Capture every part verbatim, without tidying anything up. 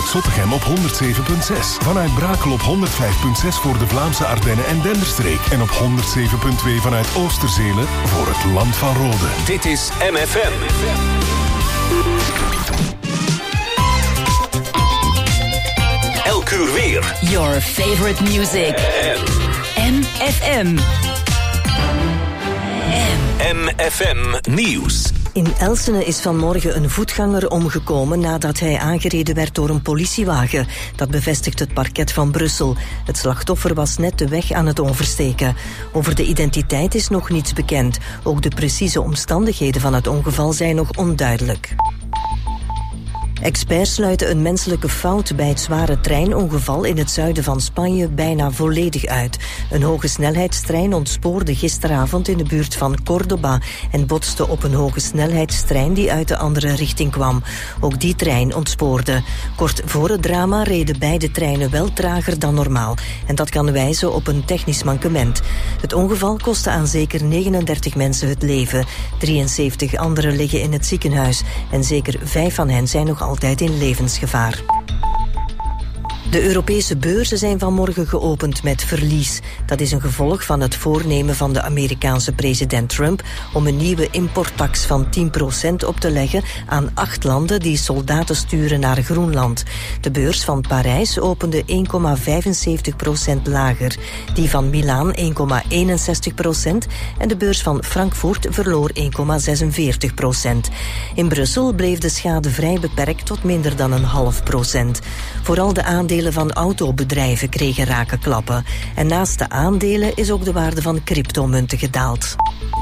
Zottegem op honderd zeven komma zes. Vanuit Brakel op honderd vijf komma zes voor de Vlaamse Ardennen en Denderstreek. En op honderd zeven komma twee vanuit Oosterzelen voor het Land van Rode. Dit is M F M. Elk uur weer. Your favorite music. M F M. M F M Nieuws. In Elsene is vanmorgen een voetganger omgekomen nadat hij aangereden werd door een politiewagen. Dat bevestigt het parket van Brussel. Het slachtoffer was net de weg aan het oversteken. Over de identiteit is nog niets bekend. Ook de precieze omstandigheden van het ongeval zijn nog onduidelijk. Experts sluiten een menselijke fout bij het zware treinongeval in het zuiden van Spanje bijna volledig uit. Een hoge snelheidstrein ontspoorde gisteravond in de buurt van Córdoba en botste op een hoge snelheidstrein die uit de andere richting kwam. Ook die trein ontspoorde. Kort voor het drama reden beide treinen wel trager dan normaal en dat kan wijzen op een technisch mankement. Het ongeval kostte aan zeker negenendertig mensen het leven. drieënzeventig anderen liggen in het ziekenhuis en zeker vijf van hen zijn nog altijd in levensgevaar. De Europese beurzen zijn vanmorgen geopend met verlies. Dat is een gevolg van het voornemen van de Amerikaanse president Trump om een nieuwe importtax van tien procent op te leggen aan acht landen die soldaten sturen naar Groenland. De beurs van Parijs opende één komma vijfenzeventig procent lager. Die van Milaan één komma eenenzestig procent en de beurs van Frankfurt verloor één komma zesenveertig procent. In Brussel bleef de schade vrij beperkt tot minder dan een half procent. Vooral de aandelen van autobedrijven kregen rake klappen. En naast de aandelen is ook de waarde van cryptomunten gedaald.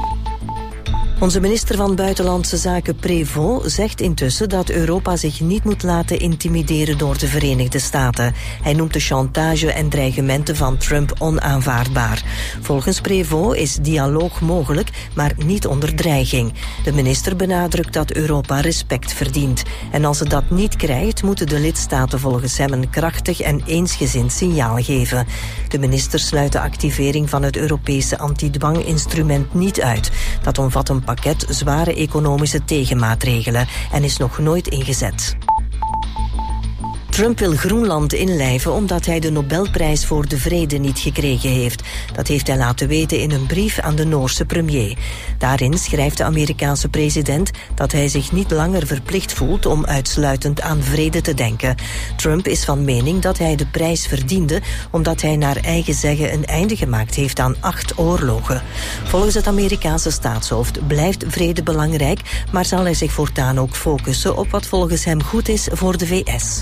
Onze minister van Buitenlandse Zaken Prévost zegt intussen dat Europa zich niet moet laten intimideren door de Verenigde Staten. Hij noemt de chantage en dreigementen van Trump onaanvaardbaar. Volgens Prévost is dialoog mogelijk, maar niet onder dreiging. De minister benadrukt dat Europa respect verdient. En als het dat niet krijgt, moeten de lidstaten volgens hem een krachtig en eensgezind signaal geven. De minister sluit de activering van het Europese antidwanginstrument niet uit. Dat omvat een pakket zware economische tegenmaatregelen en is nog nooit ingezet. Trump wil Groenland inlijven omdat hij de Nobelprijs voor de Vrede niet gekregen heeft. Dat heeft hij laten weten in een brief aan de Noorse premier. Daarin schrijft de Amerikaanse president dat hij zich niet langer verplicht voelt om uitsluitend aan vrede te denken. Trump is van mening dat hij de prijs verdiende omdat hij naar eigen zeggen een einde gemaakt heeft aan acht oorlogen. Volgens het Amerikaanse staatshoofd blijft vrede belangrijk, maar zal hij zich voortaan ook focussen op wat volgens hem goed is voor de V S.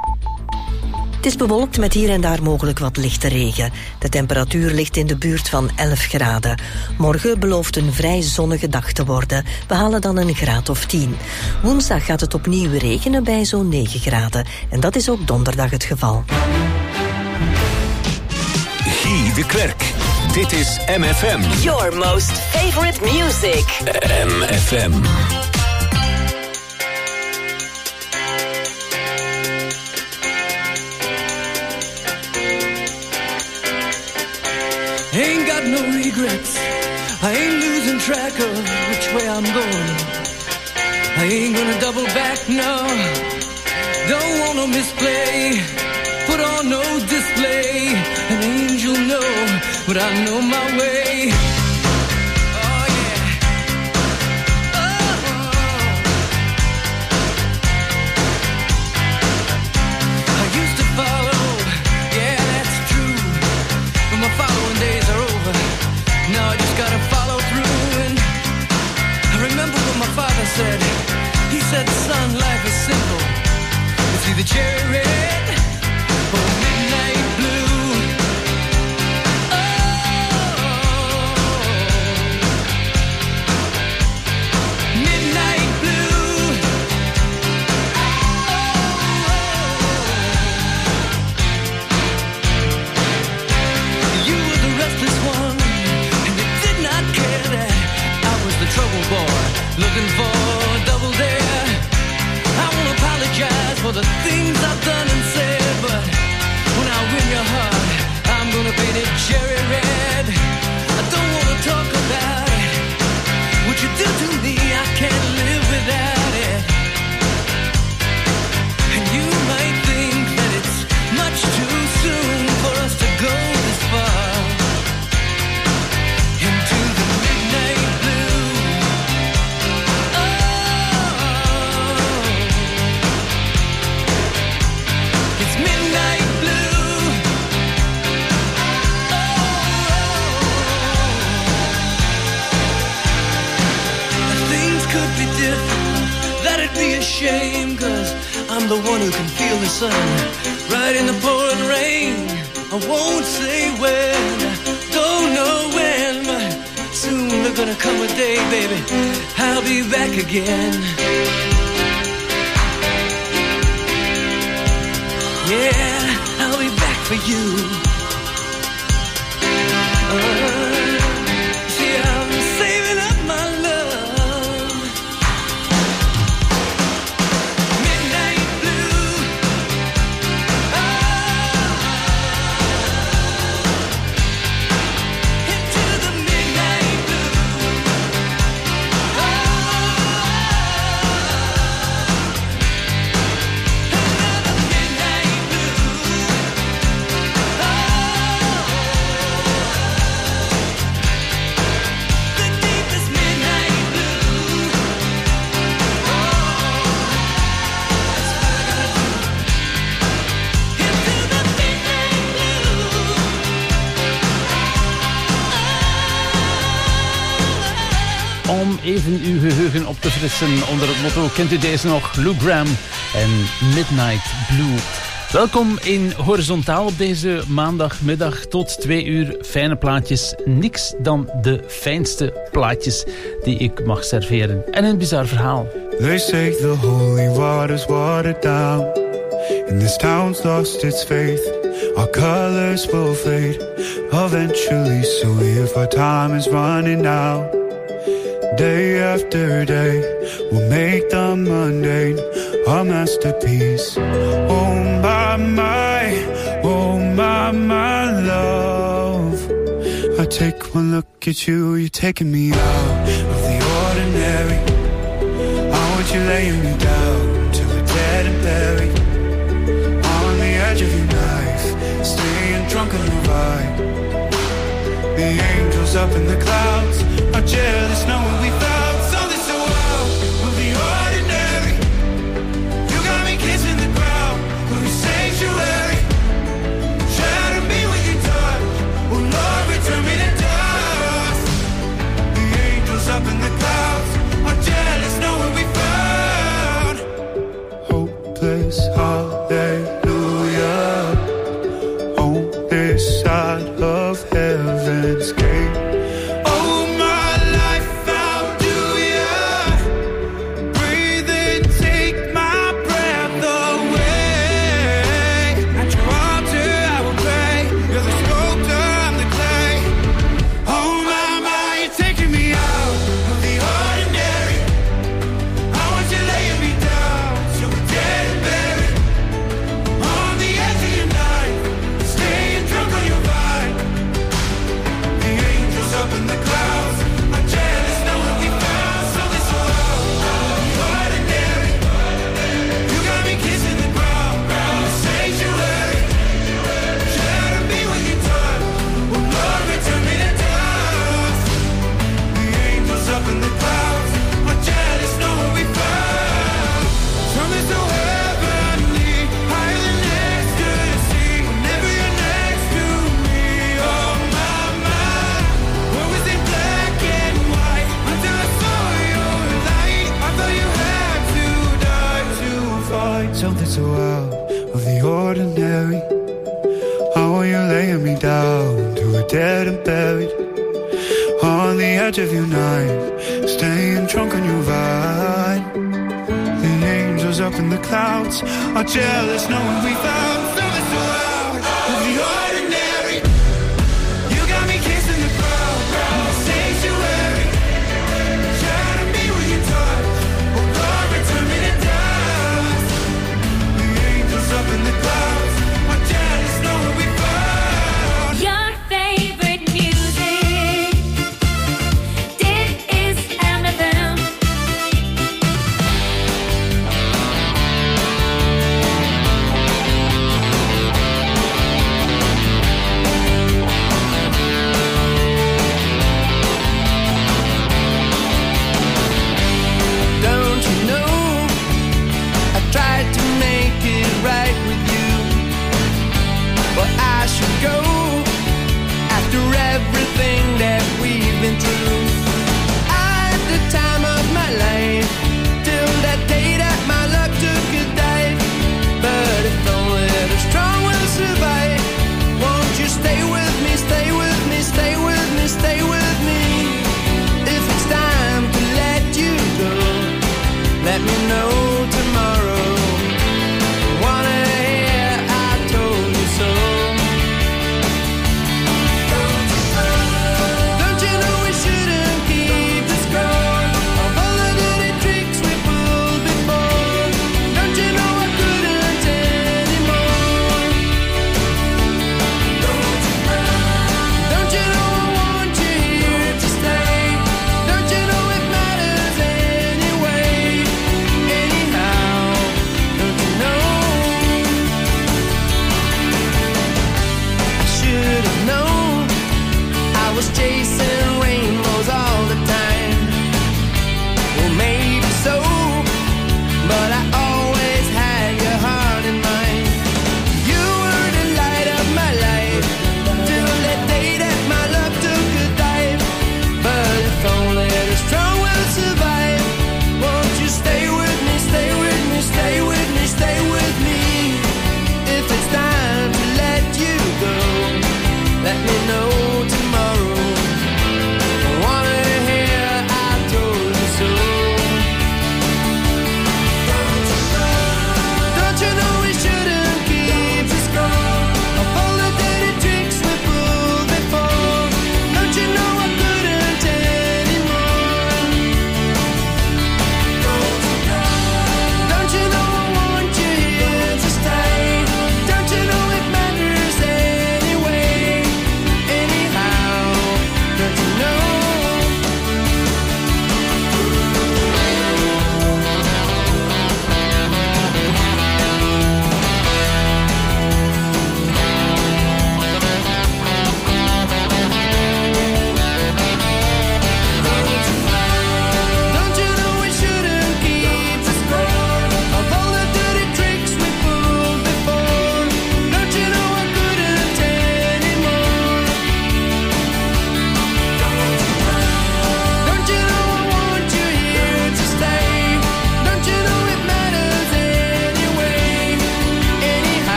Het is bewolkt met hier en daar mogelijk wat lichte regen. De temperatuur ligt in de buurt van elf graden. Morgen belooft een vrij zonnige dag te worden. We halen dan een graad of tien. Woensdag gaat het opnieuw regenen bij zo'n negen graden. En dat is ook donderdag het geval. Guy de Klerk. Dit is M F M. Your most favorite music. M F M. Ain't got no regrets. I ain't losing track of which way I'm going. I ain't gonna double back, no. Don't wanna misplay. Put on no display. An angel, no, but I know my way. Oh yeah. Oh. I used to follow. Yeah, that's true. But my following days are over. Now I just gotta follow through. And I remember what my father said. He said, son, life is simple. It's either cherry red or midnight blue. Oh, midnight blue. Oh, you were the restless one, and you did not care that I was the trouble boy, looking for a double dare. I won't apologize for the things I've done and said, but when I win your heart, I'm gonna paint it cherry red. I don't wanna talk about it. What you do to me, I can't live without it. And you might think I'm the one who can feel the sun right in the pouring rain. I won't say when, don't know when, but soon there's gonna come a day, baby, I'll be back again. Yeah, I'll be back for you. Uh, see, I'm saving up my love. Midnight blue. Oh, into the midnight blue. Oh, another midnight blue. Oh, the deepest midnight blue. Oh, that's what I gotta do. Into the midnight blue. Om even uw geheugen op te frissen onder het motto, kent u deze nog? Lou Gramm en Midnight Blue. Welkom in Horizontaal op deze maandagmiddag tot twee uur. Fijne plaatjes, niks dan de fijnste plaatjes die ik mag serveren. En een bizar verhaal. They say the holy water's watered down, and this town's lost its faith. Our colors will fade eventually, so if our time is running out, day after day, we'll make the mundane a masterpiece. Oh my, my, oh my, my love. I take one look at you, you're taking me out of the ordinary. I want you laying me down till we're dead and buried. On the edge of your knife, staying drunk on the ride. The angels up in the clouds are jealous knowing we found something so wild of the ordinary. You got me kissing the ground with a sanctuary. Shatter me with your touch, oh Lord, return me to dust. The angels up in the clouds are jealous knowing we found hopeless hallelujah on this side of heaven's gate. Something so out of the ordinary. How are you laying me down to a dead and buried? On the edge of your knife, staying drunk on your vine. The angels up in the clouds are jealous knowing we found something so out of the ordinary. You got me kissing the ground in the sanctuary. Shatter me with your touch, oh Lord, return me to dust. The angels up in the clouds are jealous knowing we found your favorite music. Dit is M F M. Don't you know I tried to make it right with you, but I should go after everything that we've been through. I had the time of my life till that day that my luck took a dive.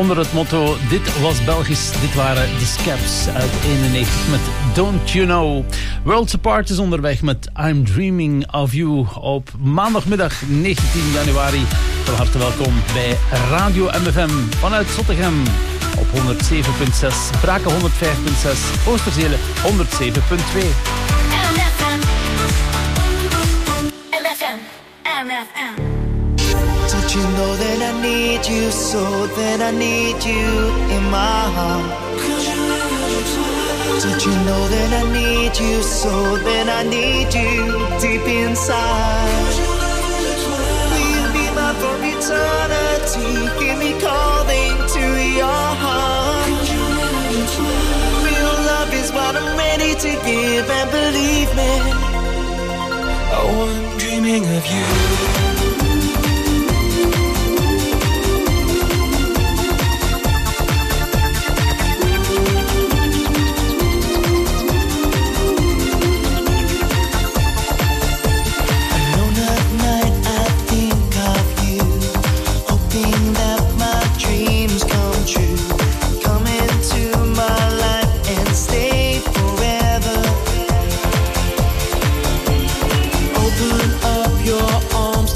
onder het motto Dit was Belgisch. Dit waren de Scaps uit eenennegentig met Don't You Know. Worlds Apart is onderweg met I'm Dreaming of You op maandagmiddag negentien januari. Van harte welkom bij Radio M F M vanuit Zottegem op honderdzeven komma zes, Braken honderdvijf komma zes, Oosterzele honderdzeven komma twee. M F M. M F M. M F M. Don't you know that I need you so, that I need you in my heart? Don't you know that I need you so, that I need you deep inside? Will you be mine for eternity? Hear me calling to your heart. Real love is what I'm ready to give, and believe me, oh, I'm dreaming of you. Open up your arms.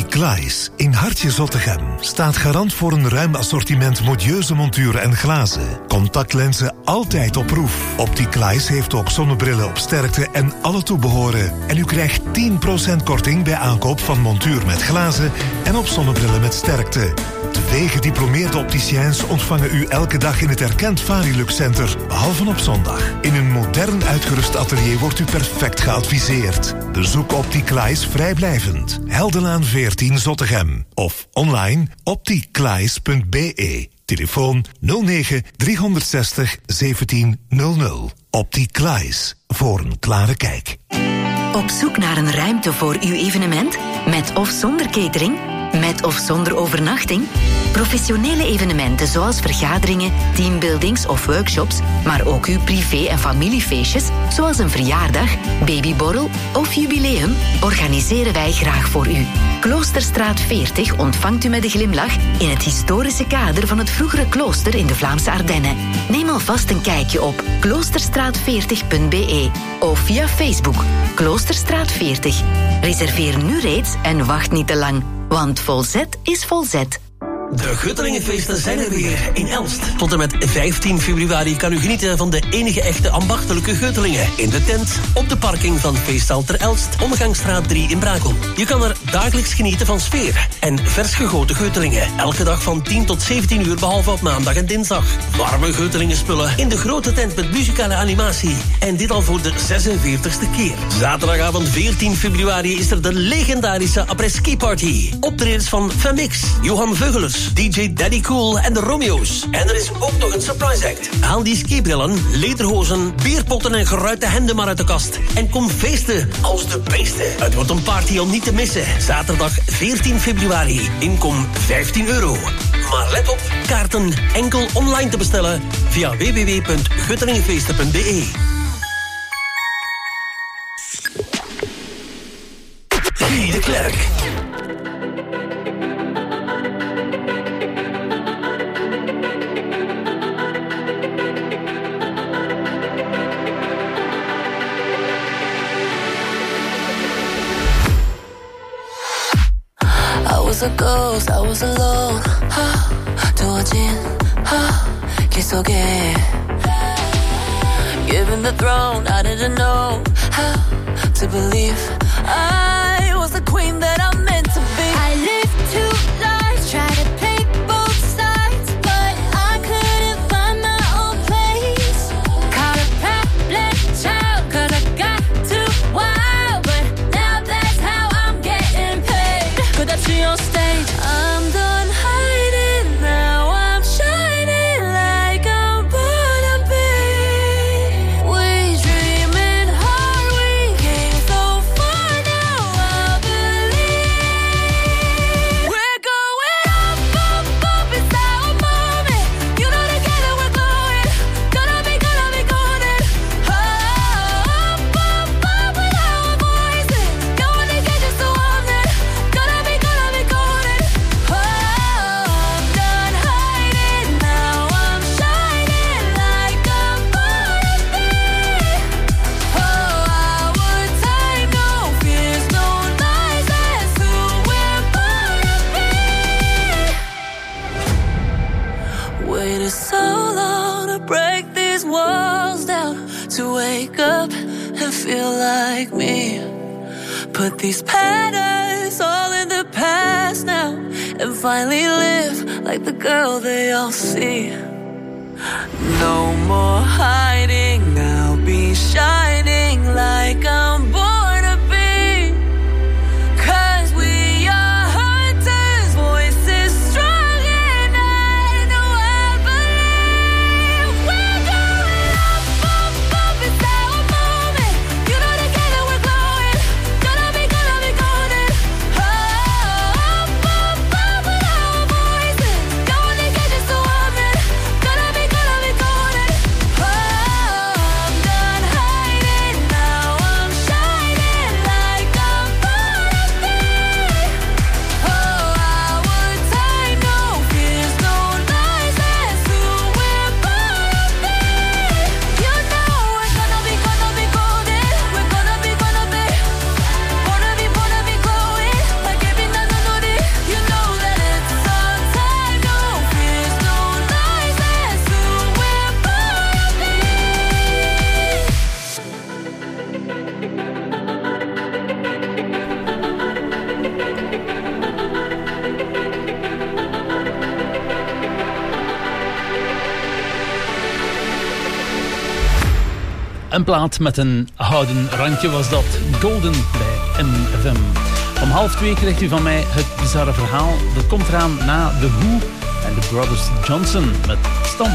Klaes in Hartje Zottegem staat garant voor een ruim assortiment modieuze monturen en glazen. Contactlenzen altijd op proef. Optiklaes heeft ook zonnebrillen op sterkte en alle toebehoren. En u krijgt tien procent korting bij aankoop van montuur met glazen en op zonnebrillen met sterkte. Twee gediplomeerde opticiens ontvangen u elke dag in het erkend Varilux Center, behalve op zondag. In een modern uitgerust atelier wordt u perfect geadviseerd. Bezoek Optiklaes vrijblijvend. Heldenlaan veertien Zottegem. Of online optiklaes punt b e. Telefoon nul negen driehonderdzestig zeventien nul nul. Optiklaes. Voor een klare kijk. Op zoek naar een ruimte voor uw evenement? Met of zonder catering? Met of zonder overnachting? Professionele evenementen zoals vergaderingen, teambuildings of workshops, maar ook uw privé- en familiefeestjes, zoals een verjaardag, babyborrel of jubileum, organiseren wij graag voor u. Kloosterstraat veertig ontvangt u met een glimlach in het historische kader van het vroegere klooster in de Vlaamse Ardennen. Neem alvast een kijkje op kloosterstraat veertig punt b e of via Facebook Kloosterstraat veertig. Reserveer nu reeds en wacht niet te lang, want volzet is volzet. De Guttelingenfeesten zijn er weer in Elst. Tot en met vijftien februari kan u genieten van de enige echte ambachtelijke Guttelingen. In de tent, op de parking van Feesthal ter Elst, Omgangsstraat drie in Brakel. Je kan er dagelijks genieten van sfeer en vers gegoten Guttelingen. Elke dag van tien tot zeventien uur, behalve op maandag en dinsdag. Warme Guttelingenspullen in de grote tent met muzikale animatie. En dit al voor de zesenveertigste keer. Zaterdagavond veertien februari is er de legendarische après-ski party. Optredens van Femix, Johan Veugelers, D J Daddy Cool en de Romeo's. En er is ook nog een surprise act. Haal die skibrillen, lederhozen, bierpotten en geruite hemden maar uit de kast. En kom feesten als de beesten. Het wordt een party om niet te missen. Zaterdag veertien februari. Inkom vijftien euro. Maar let op, kaarten enkel online te bestellen via w w w punt guttelingenfeesten punt b e. Guy de Klerk. I was a ghost, I was alone. 하, 두어진 하, 길 속에. Given the throne, I didn't know how to believe I was the queen that I'm meant to be. I lived two lives, tried to play both sides, but I couldn't find my own place. Caught a problem child, cause I got too wild, but now that's how I'm getting paid. 끝없이 on stage, I'm done hiding, now I'm shining like I'm born to be. We dreaming hard, we came so far, now I believe. We're going up, up, up, it's our moment. You know together we're glowing, gonna be, gonna be golden. Oh, up, up, up with our voices, going to get you so warm then, gonna be, gonna be golden. Oh, I'm done hiding, now I'm shining like I'm born to be. Oh, our time, no fears, no lies, that's who we're born to be. Waited so long to break these walls down, to wake up and feel like me. Put these patterns all in the past now, and finally live like the girl they all see. No more hiding, I'll be shining like I'm born to be. Cause we are hunters, voices strong, and I know I believe. We're going up, up, up, it's our moment. You know together we're glowing, gonna be, gonna be golden. Oh, up, up, up with our voices, going to get you so warm then, gonna be, gonna be golden. Oh, I'm done hiding, now I'm Een plaat met een houden randje was dat. Golden bij M F M. Om half twee krijgt u van mij het bizarre verhaal. Dat komt eraan na The Who en de Brothers Johnson met Stomp.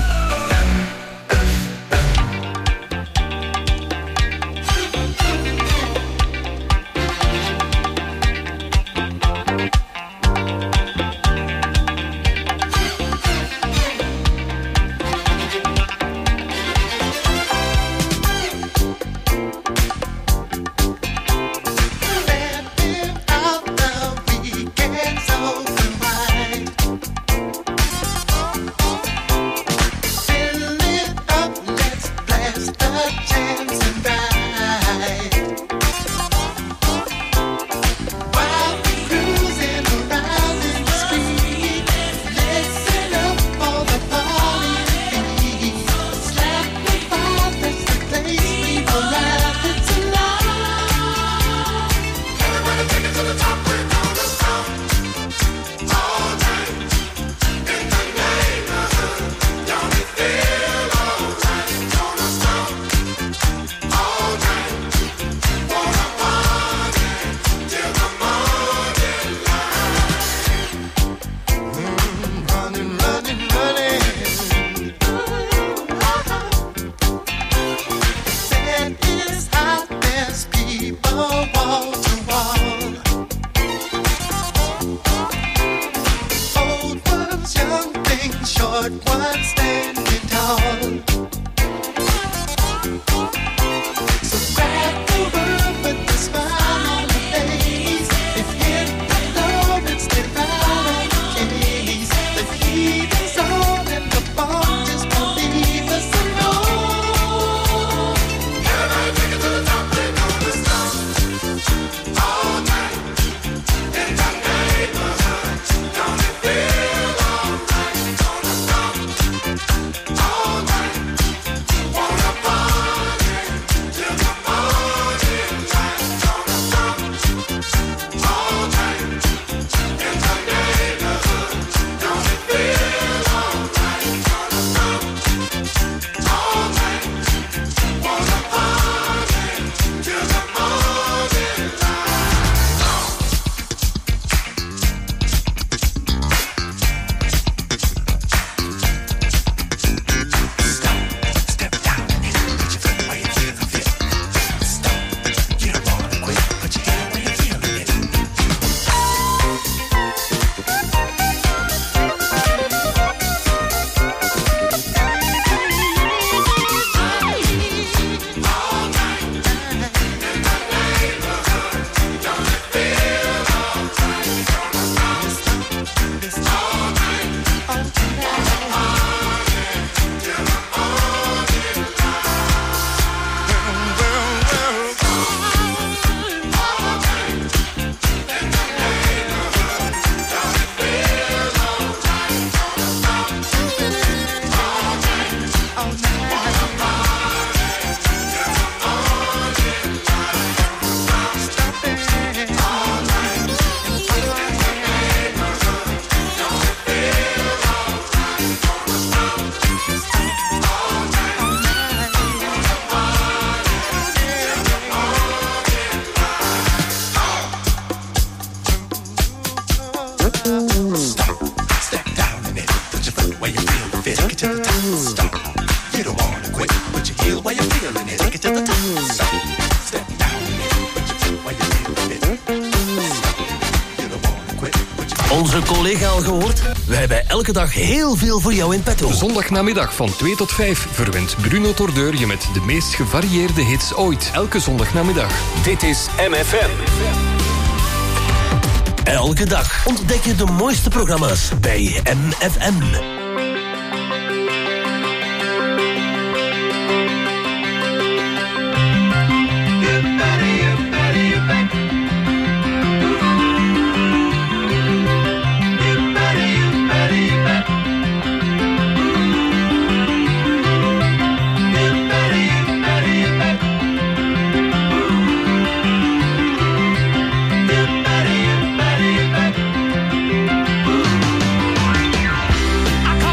Onze collega al gehoord? We hebben elke dag heel veel voor jou in petto. Zondagnamiddag van twee tot vijf verwint Bruno Tordeur je met de meest gevarieerde hits ooit. Elke zondagnamiddag. Dit is M F M. Elke dag ontdek je de mooiste programma's bij M F M. I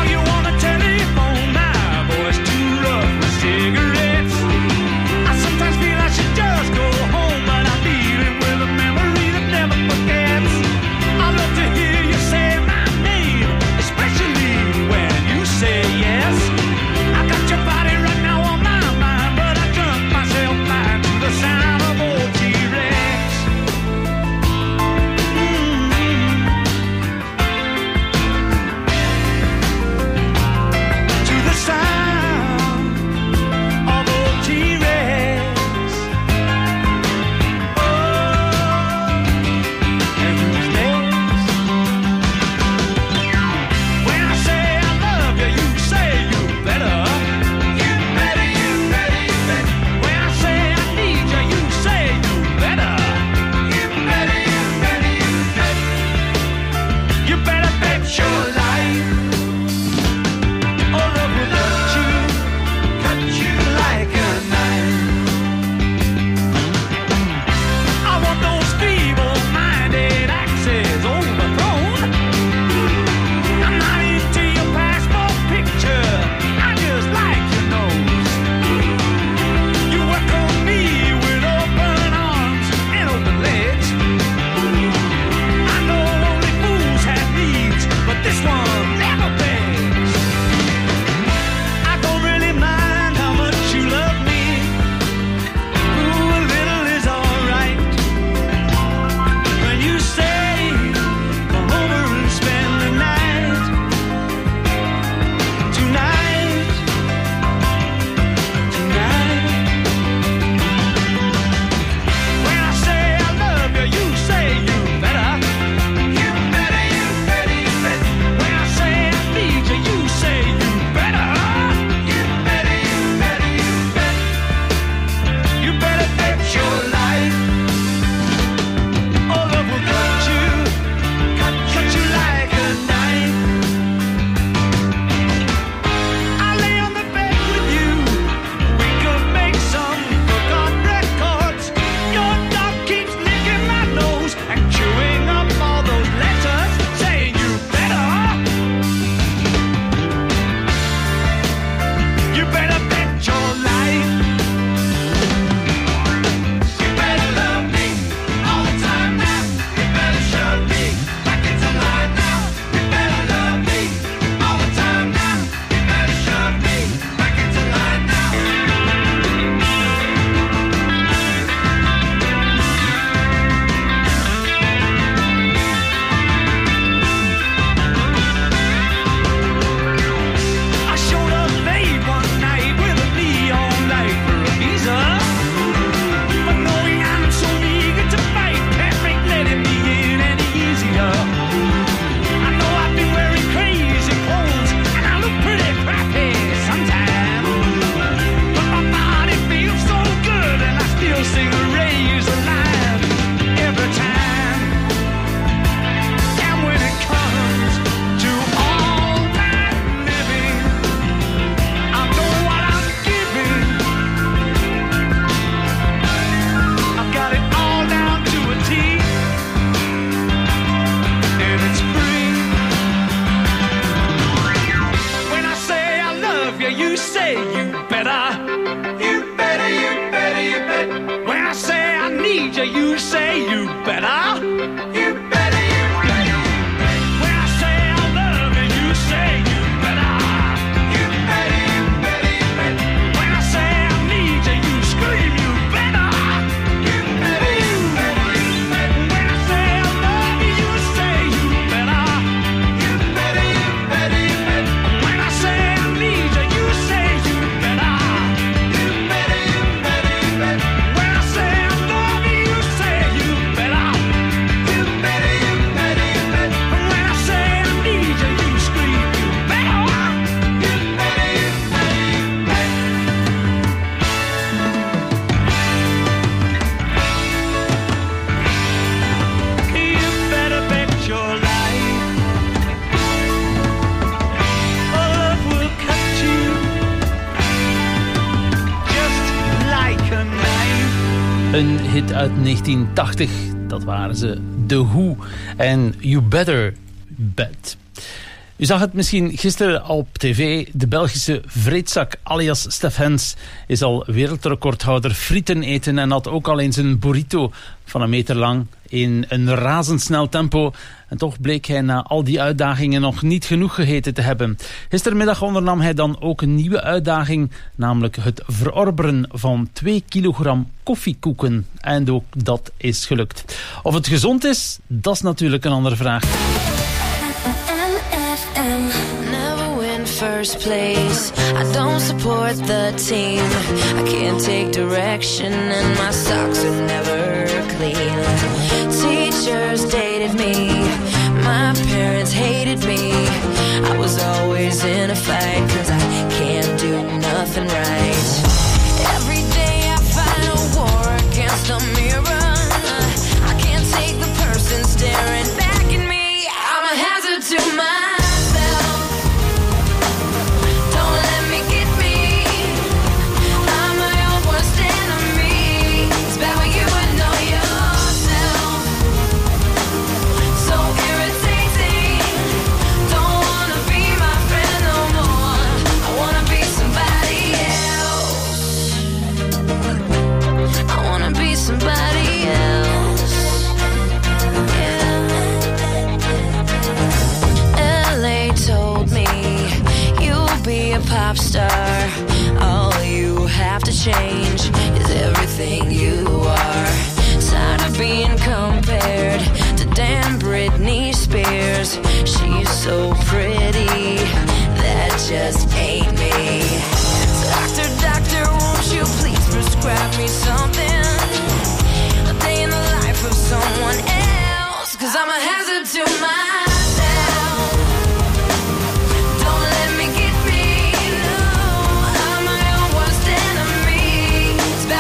say you better. You better, you better, you better. When I say I need you, you say you better. You better, you better. When I say I love you, you say you better. You better, you better, you better. When I say I need you, you scream you better. You better, you better, you better. When I say I love you, you say you better. You better, you better, you better. When I say I need you, you say you better. You better, you better, you better. When I say I love you, you say you better. You better, you better, you better. When I say I need you, you scream you better. You better, you better, you better. You better bet your life. Love will cut you just like a knife. Een hit uit negentien tachtig, dat waren ze, The Who en You Better Bet. U zag het misschien gisteren op tv. De Belgische vreedzak alias Stef Hens is al wereldrecordhouder frieten eten en had ook al eens een burrito van een meter lang in een razendsnel tempo. En toch bleek hij na al die uitdagingen nog niet genoeg gegeten te hebben. Gistermiddag ondernam hij dan ook een nieuwe uitdaging, namelijk het verorberen van twee kilogram koffiekoeken. En ook dat is gelukt. Of het gezond is, dat is natuurlijk een andere vraag. Never win first place. I don't support the team. I can't take direction and my socks are never clean. Teachers dated me. My parents hated me. I was always in a fight 'cause I can't do nothing right. Every day I fight a war against a mirror. I can't take the person staring back at me. I'm a hazard to myself. Don't let me get me. I'm my own worst enemy. It's bad when you would know yourself. So irritating. Don't wanna be my friend no more. I wanna be somebody else. I wanna be somebody else. Yeah. L A told me you'll be a pop star. All you have to change is everything you are. Tired of being compared to damn Britney Spears. She's so pretty, that just ain't me. Doctor, doctor, won't you please prescribe me something? A day in the life of someone else. 'Cause I'm a hazard to myself. Don't let me get me. No, I'm my own worst enemy. It's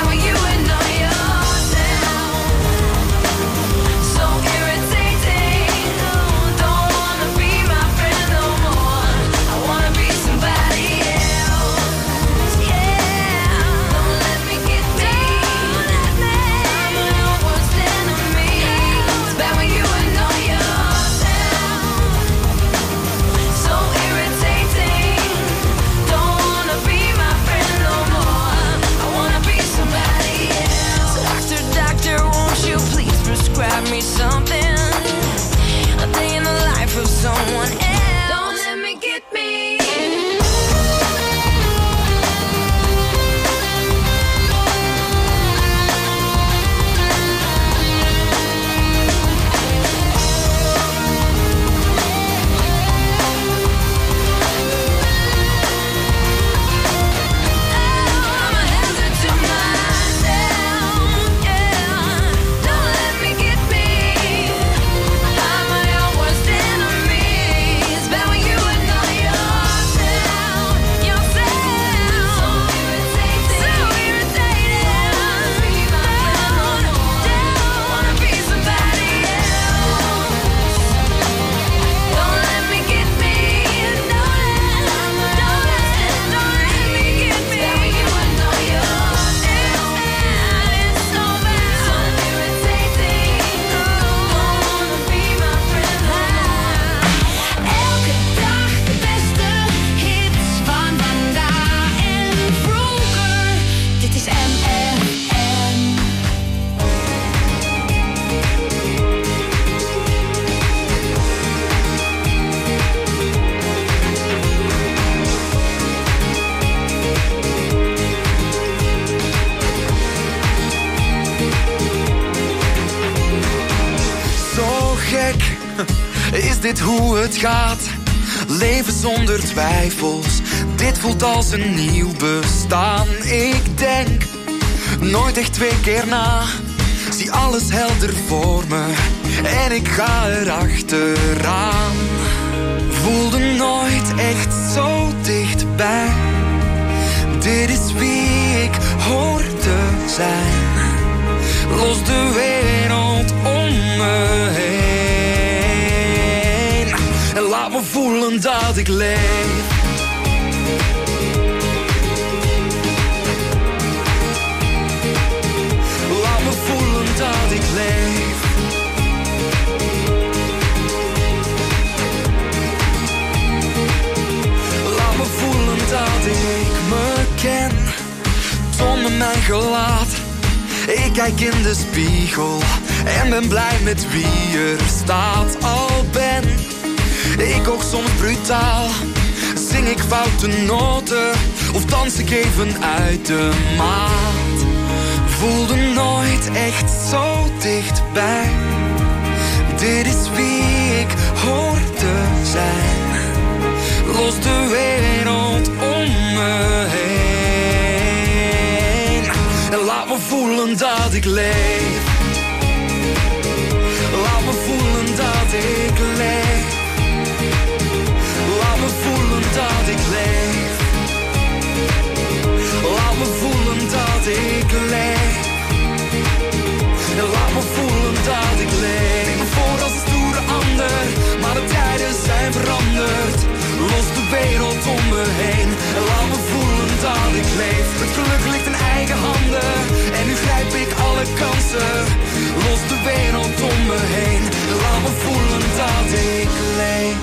dit hoe het gaat? Leven zonder twijfels, dit voelt als een nieuw bestaan. Ik denk nooit echt twee keer na, zie alles helder voor me en ik ga erachteraan. Voelde nooit echt zo dichtbij, dit is wie ik hoor te zijn. Los de wereld om me heen en laat me voelen dat ik leef. Laat me voelen dat ik leef. Laat me voelen dat ik me ken. Toon me mijn gelaat. Ik kijk in de spiegel en ben blij met wie er staat. Al ben ik ook soms brutaal, zing ik foute noten of dans ik even uit de maat. Voelde nooit echt zo dichtbij, dit is wie ik hoor te zijn. Los de wereld om me heen en laat me voelen dat ik leef. Laat me voelen dat ik leef. Laat me voelen dat ik leef. Laat me voelen dat ik leef. En laat me voelen dat ik leef. Ik ben voor als een stoere ander, maar de tijden zijn veranderd. Los de wereld om me heen en laat me voelen dat ik leef. Het geluk ligt in eigen handen en nu grijp ik alle kansen. Los de wereld om me heen en laat me voelen dat ik leef.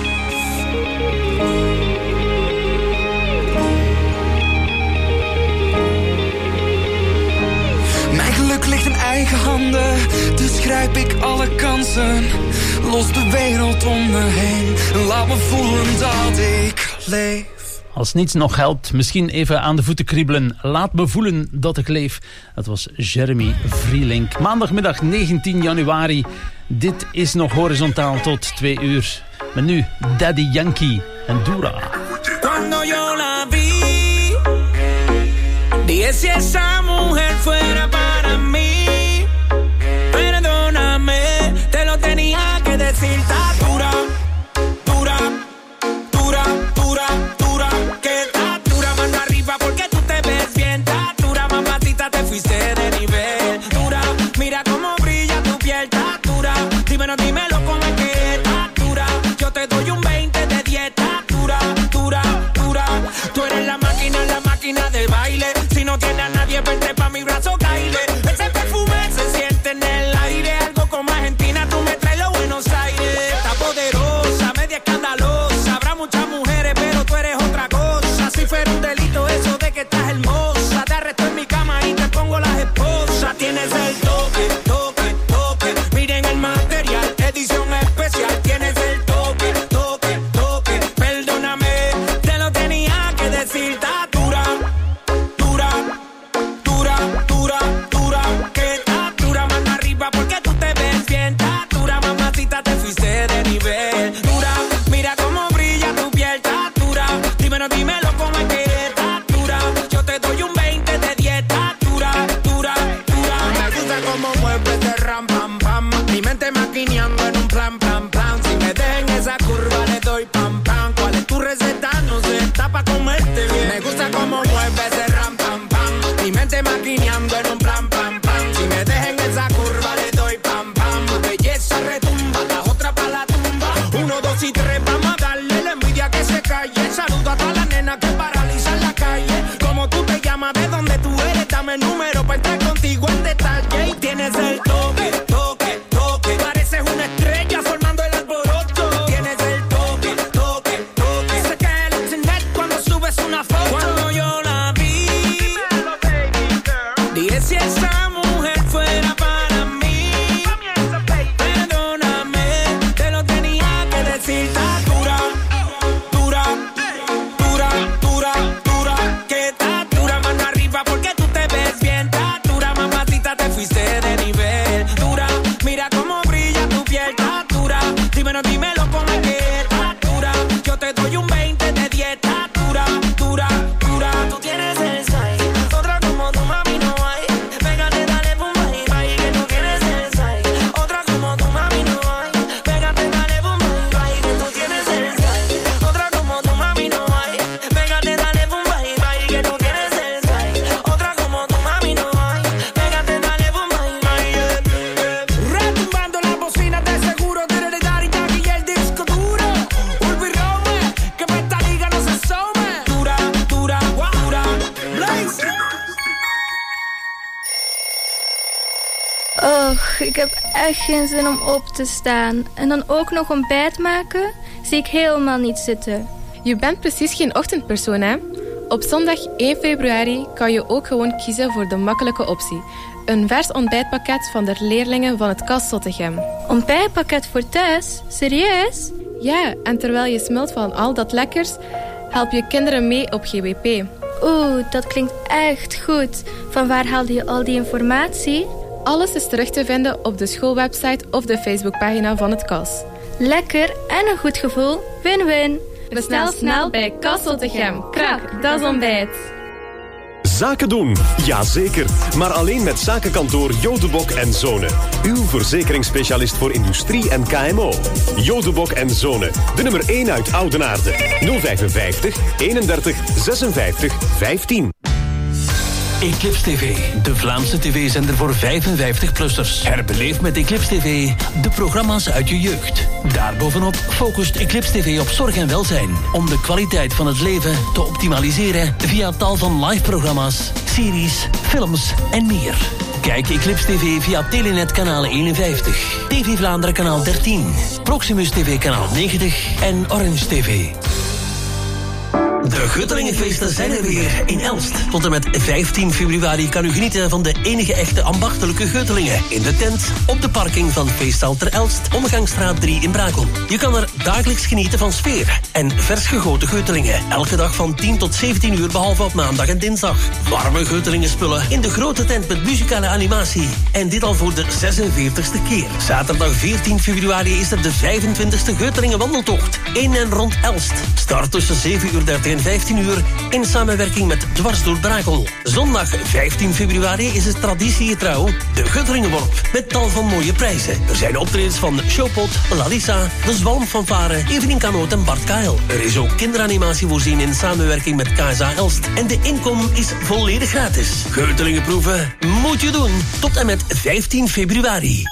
Mijn geluk ligt in eigen handen, dus grijp ik alle kansen. Los de wereld om me heen en laat me voelen dat ik leef. Als niets nog helpt, misschien even aan de voeten kriebelen. Laat me voelen dat ik leef. Dat was Jeremy Vrielink. Maandagmiddag negentien januari. Dit is nog horizontaal tot twee uur. Maar nu Daddy Yankee en Dura. Cuando yo la vi, dije si esa mujer fuera para mí. Perdóname, te lo tenía que decir. Está dura, dura, dura, dura, dura. Que está dura, mano arriba porque tú te ves bien. Está dura, mamacita, te fuiste de nivel. Dura, mira cómo brilla tu piel. Está dura, dímelo, dímelo cómo es que está dura. Yo te doy un veinte de dieta. Dura, dura, dura. Tú eres la máquina, la máquina del baile. Si no tienes a nadie, vente pa' mi brazo, caile. Ik heb echt geen zin om op te staan. En dan ook nog ontbijt maken, zie ik helemaal niet zitten. Je bent precies geen ochtendpersoon, hè? Op zondag één februari kan je ook gewoon kiezen voor de makkelijke optie. Een vers ontbijtpakket van de leerlingen van het K A S Zottegem. Ontbijtpakket voor thuis? Serieus? Ja, en terwijl je smult van al dat lekkers, help je kinderen mee op G W P. Oeh, dat klinkt echt goed. Van waar haalde je al die informatie? Alles is terug te vinden op de schoolwebsite of de Facebookpagina van het K A S. Lekker en een goed gevoel. Win-win. Bestel snel bij K A S Zottegem. Krak, dat is ontbijt. Zaken doen, jazeker. Maar alleen met zakenkantoor Jodebok en Zonen. Uw verzekeringsspecialist voor industrie en K M O. Jodebok en Zonen, de nummer één uit Oudenaarde. nul vijfenvijftig, eenendertig, zesenvijftig, vijftien. Eclipse T V, de Vlaamse tv-zender voor vijfenvijftig-plussers. Herbeleef met Eclipse T V de programma's uit je jeugd. Daarbovenop focust Eclipse T V op zorg en welzijn, om de kwaliteit van het leven te optimaliseren via tal van live-programma's, series, films en meer. Kijk Eclipse T V via Telenet kanaal eenenvijftig, T V Vlaanderen kanaal dertien, Proximus T V kanaal negentig en Orange T V. De Guttelingenfeesten zijn er weer in Elst. Tot en met vijftien februari kan u genieten van de enige echte ambachtelijke Guttelingen. In de tent, op de parking van Feestzaal ter Elst, Omgangsstraat drie in Brakel. Je kan er dagelijks genieten van sfeer en vers gegoten Guttelingen. Elke dag van tien tot zeventien uur, behalve op maandag en dinsdag. Warme Guttelingenspullen in de grote tent met muzikale animatie. En dit al voor de zesenveertigste keer. Zaterdag veertien februari is er de vijfentwintigste Guttelingen wandeltocht. In en rond Elst. Start tussen zeven uur dertig en vijftien uur in samenwerking met Dwars door Brakel. Zondag vijftien februari is het traditiegetrouw de Guttelingenworp met tal van mooie prijzen. Er zijn optredens van Showpot, Lalissa, de Zwalmfanfare, Evelien Kanoot en Bart Kael. Er is ook kinderanimatie voorzien in samenwerking met K S A Elst. En de inkom is volledig gratis. Guttelingenproeven moet je doen tot en met vijftien februari.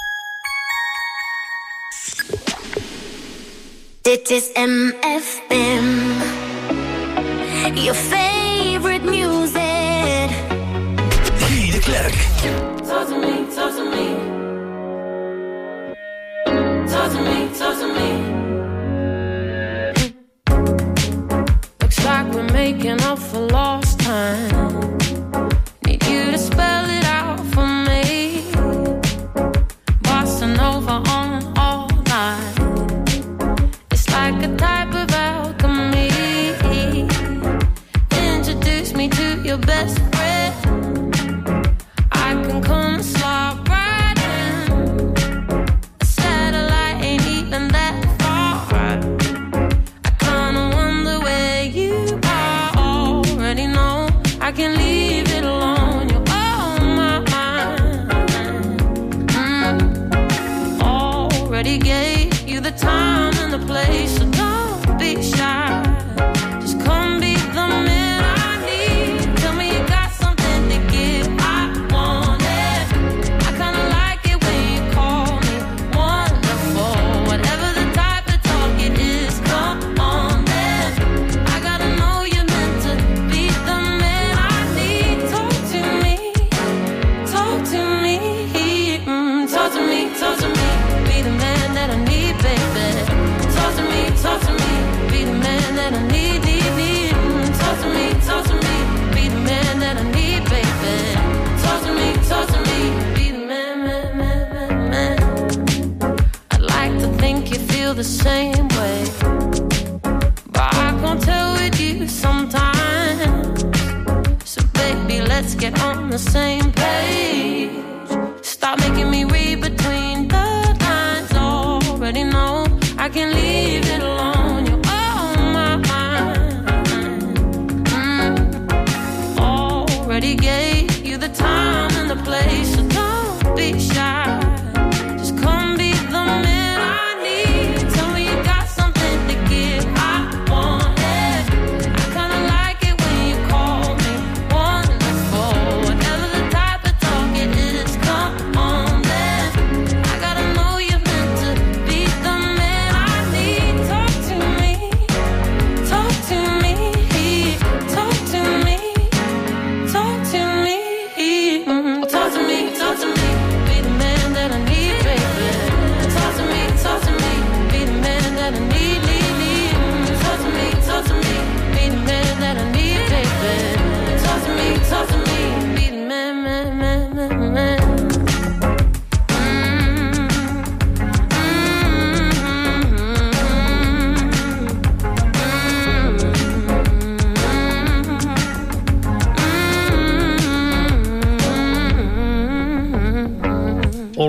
Dit is M F M. Your favorite music. Guy de Klerk. Talk to me, talk to me. Talk to me, talk to me. Looks like we're making up for lost time. Need you to spell it out for me. Bossa Nova on all night. It's like a type of alchemy. Introduce me to your best friend. I can come and slide right in. A satellite ain't even that far. I kinda wonder where you are. Already know I can leave it alone. You're on my mind. Mm. Already gave you the time and the place, so don't be shy. Just come be the man. The same way, but I can't tell with you sometimes. So baby, let's get on the same page. Stop making me read between the lines. Already know I can leave it alone. You're on my mind. Mm. Already gave you the time and the place, so don't be shy. Just come be the man. It is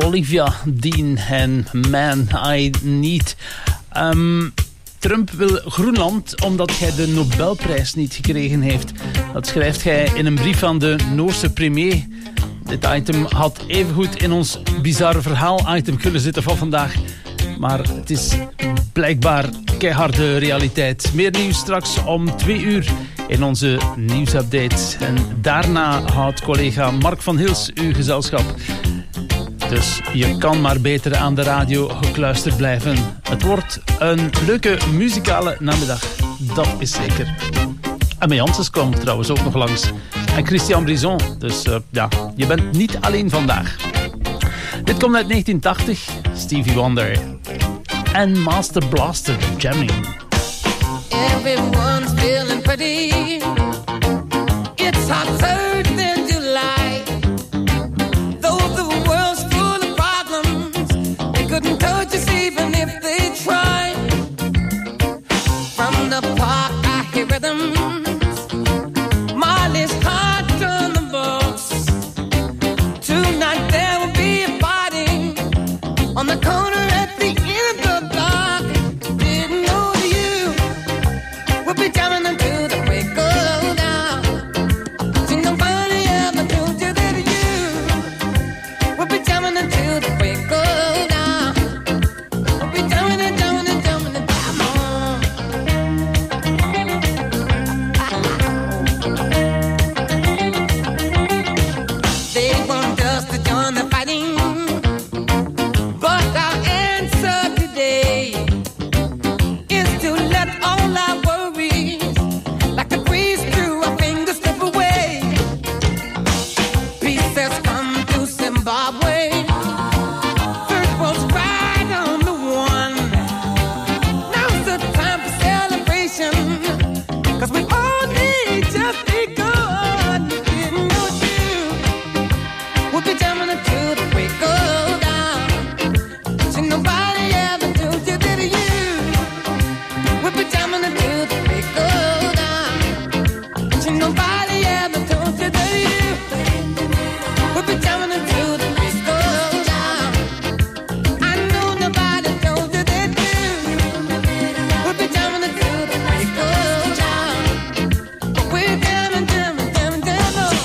Olivia Dean en Man I Need. Um, Trump wil Groenland omdat hij de Nobelprijs niet gekregen heeft. Dat schrijft hij in een brief aan de Noorse premier. Dit item had evengoed in ons bizarre verhaal-item kunnen zitten van vandaag. Maar het is blijkbaar keiharde realiteit. Meer nieuws straks om twee uur in onze nieuwsupdate. En daarna houdt collega Mark van Hils uw gezelschap. Dus je kan maar beter aan de radio gekluisterd blijven. Het wordt een leuke muzikale namiddag. Dat is zeker. Emma Janssens komt trouwens ook nog langs. En Christian Brison. Dus uh, ja, je bent niet alleen vandaag. Dit komt uit negentien tachtig. Stevie Wonder. En Master Blaster jamming. Everyone's feeling pretty. It's hot Thursday in July. Though the world's full of problems, they couldn't touch us even if they tried. From the park I hear rhythms. Marley's heart on the box. Tonight there will be a party on the corner at the end of the block. Didn't know you would be jamming until the break of dawn. See nobody ever told you that you would be jamming until the break of dawn. Would be jamming and jamming and jamming and jam on. They want us to join the fighting. But our answer today is to let all our worries, like a breeze through our fingers, slip away. Peace has come to Zimbabwe. First world's right on the one. Now's the time for celebration, 'cause we all need just begun. Didn't know you would be jamming until the break of dawn. See nobody ever told you that you would be jamming until the break of dawn. See nobody ever told you that you would be jamming until the break of dawn. I know nobody told you that you would be jamming until the break of dawn. But we're jamming, jamming, jamming, jamming on.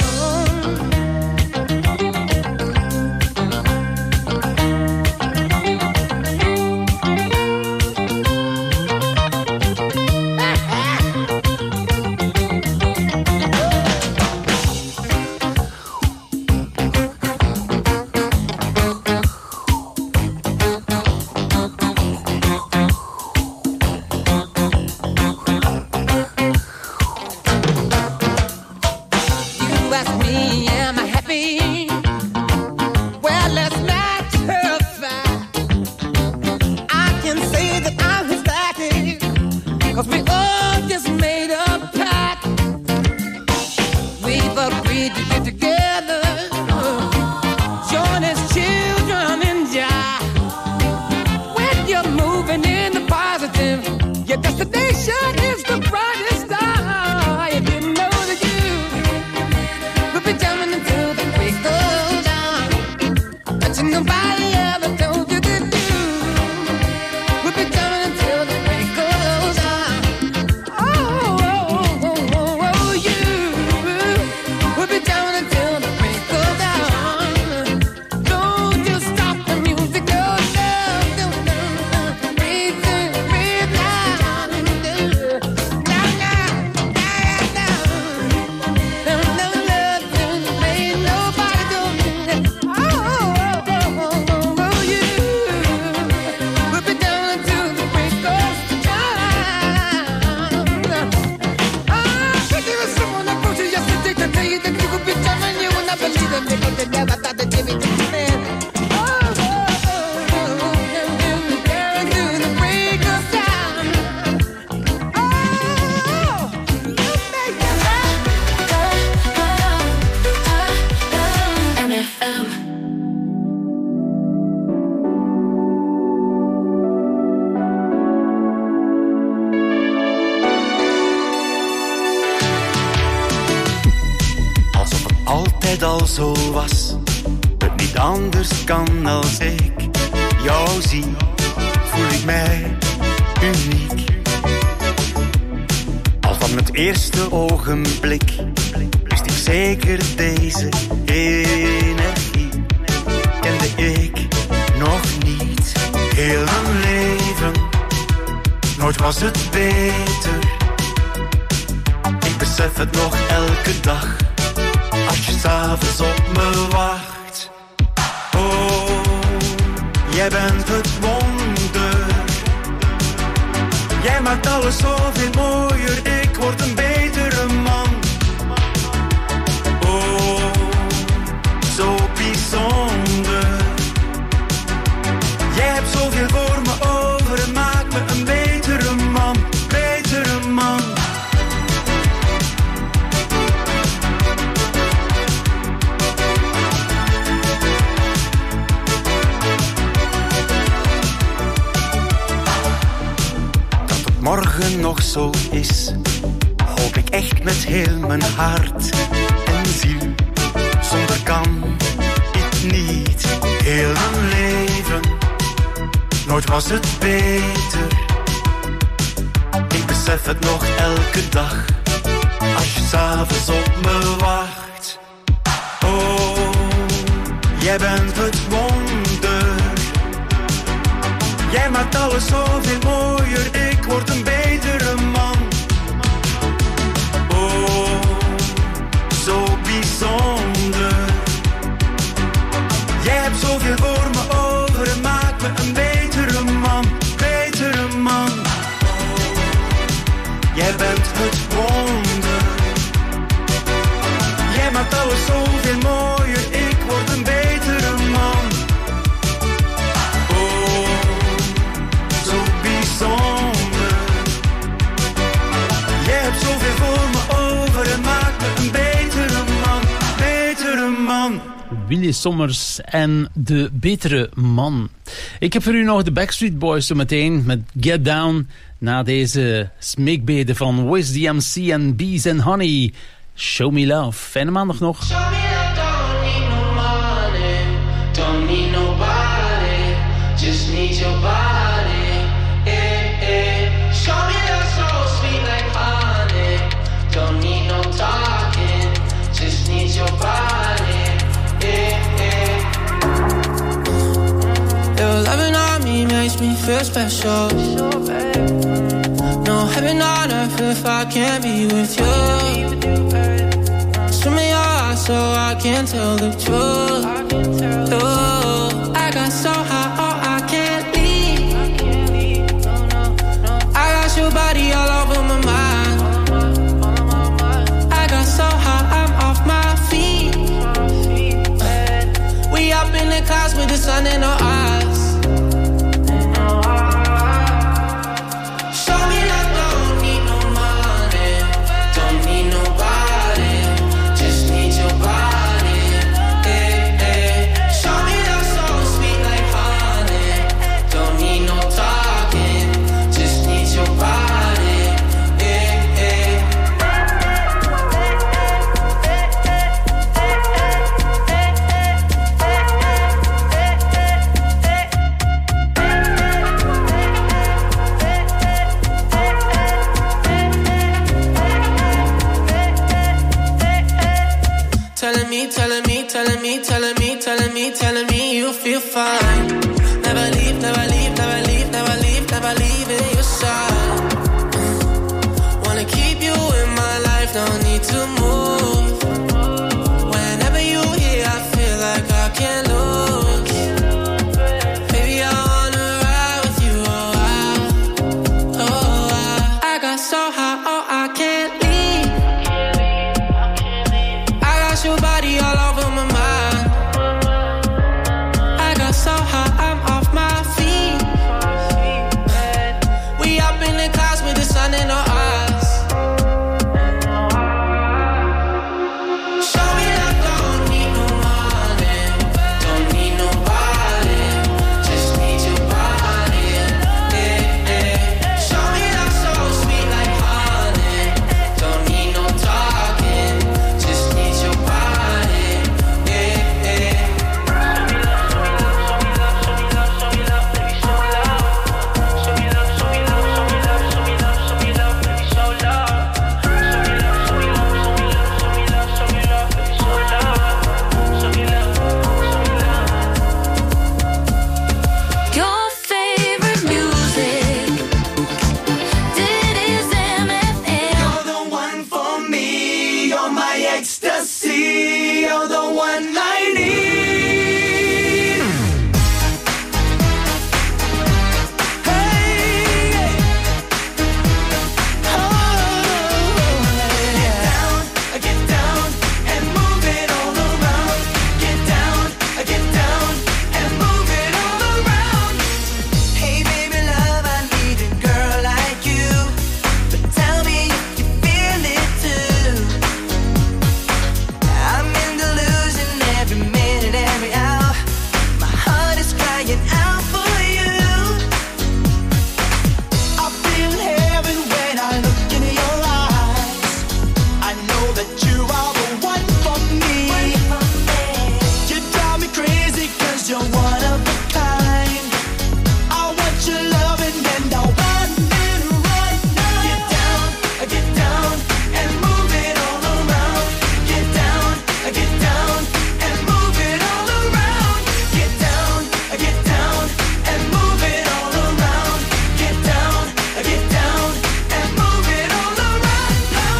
You ask me, am I happy? Well, let's not terrify. I can say that I'm ecstatic, 'cause we all just made a pact. We've agreed to get together, join as children in Jah. When you're moving in the positive, your destination is the brightest star. You didn't know that you would be jamming until the break of dawn. But you nobody ever told you that you would be jamming until the break of dawn. Oh, oh, oh, oh, oh, you would be jamming until the break of dawn. Don't you stop the music, no, no, no, no, no. Breathe in, breathe now. Now, now, now, now. No, no love, ain't nobody doing it. Oh, oh, oh, oh, oh, oh, you would be down until the break of dawn. Ah, but there was someone that wrote you yesterday to tell you that you would be jamming. You would not believe them because they never thought that Jimmy could stand. Oh, oh, oh, oh, oh, down to the break of dawn. Oh, you make it M F M. Alsof het altijd al zo was. Het niet niet anders kan als ik jou zie, voel ik mij uniek. Al van het eerste ogenblik wist ik zeker deze energie. Kende ik nog niet heel mijn leven, nooit was het beter. Ik besef het nog elke dag, als je 's avonds op me wacht. Oh, jij bent het wonder. Jij maakt alles zoveel mooier, ik word een betere man. Oh, zo bijzonder. Jij hebt zoveel voor me over en maakt me een betere man, betere man. Morgen nog zo is, hoop ik echt met heel mijn hart en ziel. Zonder kan ik niet, heel mijn leven, nooit was het beter. Ik besef het nog elke dag, als je 's avonds op me wacht. Oh, jij bent het wonder. Jij maakt alles zoveel mooier, ik word een betere man. Oh, zo bijzonder. Jij hebt zoveel voor me over en maakt me een betere man, betere man. Jij bent het wonder. Jij maakt alles zoveel mooier, ik word een betere man. Jij hebt zoveel voor me over en maakt me een betere man, betere man. Willy Sommers en de betere man. Ik heb voor u nog de Backstreet Boys zometeen met Get Down. Na deze smeekbeden van Wiz D M C en Bees and Honey. Show Me Love. Fijne maandag nog. Show me love, don't need no money, don't need nobody, just need your body. Eh, eh. Show me love so sweet like honey, don't need no talking, just need your body. Eh, eh. Your loving on me makes me feel special. No heaven on earth if I can't be with you. Show me your eyes so I can tell the truth. Ooh, I got so high, oh I can't leave. I got your body all over my mind. I got so high, I'm off my feet. We up in the clouds with the sun in our eyes. Telling me, telling me, telling me, telling me, telling me you feel fine. Never leave, never leave.